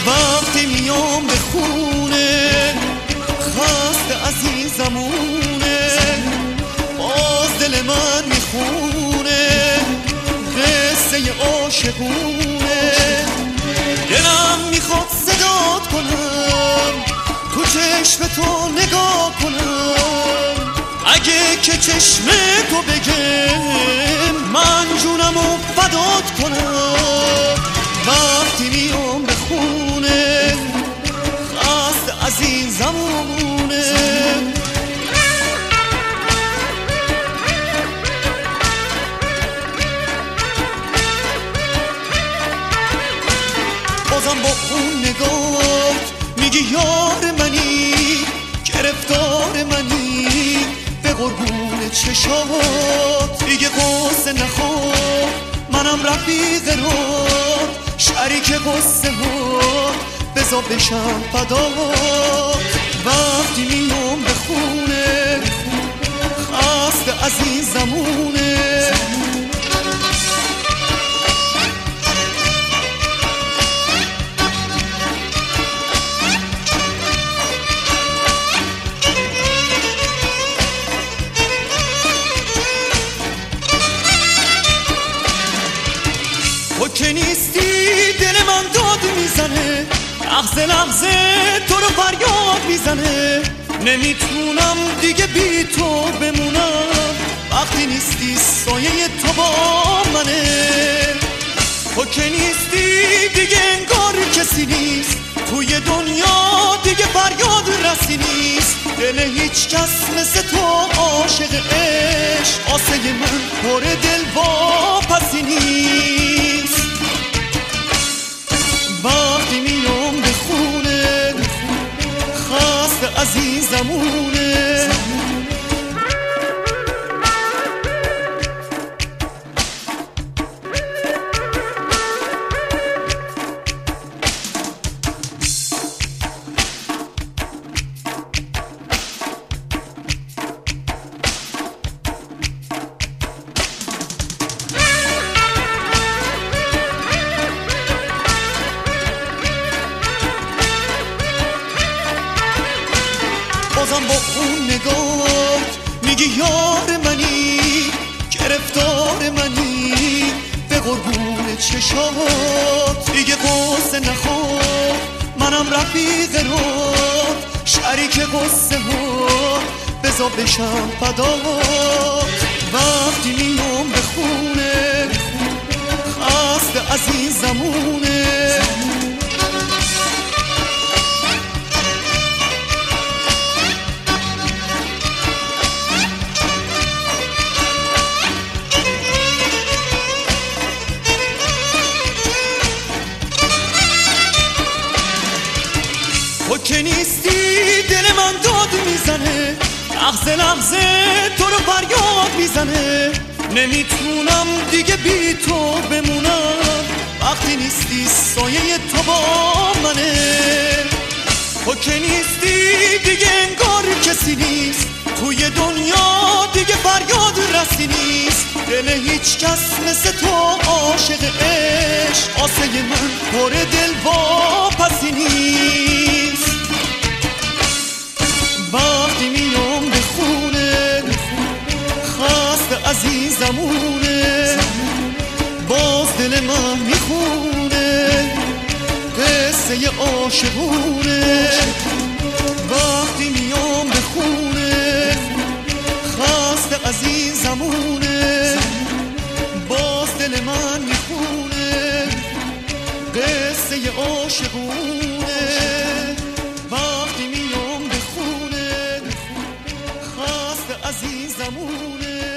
وقتی میام به خونه خسته عزیزمونه، باز دل من میخونه قصه عاشقونه. دلم میخواد صدات کنم، تو چشم تو نگاه کنم، اگه که چشم تو بگه من جونمو فدات کنم. وقتی میام به خونه خسته عزیزمونه، بازم با اون نگات میگی یار منی، گرفتار منی، به قربون چشات دیگه قصه نخور، منم رفیق رات، شریک قصه ها، بذار بشم فدات. وقتی میام به خونه خسته عزیزمونه، تو که نیستی دل من داد میزنه، لحظه لحظه تو رو فریاد میزنه، نمیتونم دیگه بی تو بمونم، وقتی نیستی سایه تو با منه. تو که نیستی دیگه انگار کسی نیست، توی دنیا دیگه فریاد رسی نیست، دل هیچ کس مثل تو عاشق عشق، آسه من پر دل واپسی نیست. وقتی میام به خونه خسته عزیزمونه، بازم با اون نگات میگی یار منی، گرفتار منی، به قربون چشات دیگه قصه نخور، منم رفیق رات، شریک قصه ها، بذار بشم فدات. وقتی میام به خونه خسته عزیزمونه، تو که نیستی دل من داد میزنه، لحظه لحظه تو رو فریاد میزنه، نمیتونم دیگه بی تو بمونم، وقتی نیستی سایه تو با منه. تو که نیستی دیگه انگار کسی نیست، توی دنیا دیگه فریاد رسی نیست، دل هیچ کس مثل تو عاشق عشق، آسه من پر دل واپسی نیست. وقتی میام به خونه خسته عزیزمونه، باز دل من میخونه قصه عاشقونه. وقتی میام به خونه خسته عزیزمونه، باز دل من میخونه قصه عاشقونه. وقتی میام به خونه خسته عزیزمونه،